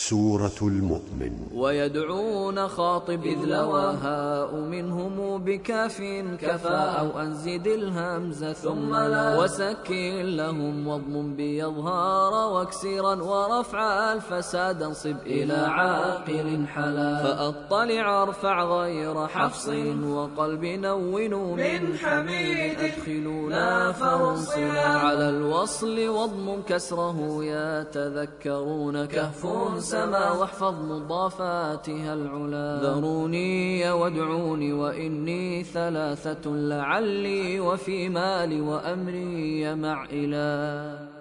سورة المؤمن. ويدعون خاطب إذ لواها منهم بكاف كفى أو أنزد الهمزة ثم لا وسكن لهم واضم بيظهار واكسرا ورفع الفساد انصب إلى عاقل حلا فأطلع ارفع غير حفص وقلب نون من حميد أدخلونا فرنصلا على الوصل واضم كسره يتذكرون كهف سما واحفظ مضافاتها العلا ذروني وادعوني وإني ثلاثة لعلي وفي مالي وأمري مع إله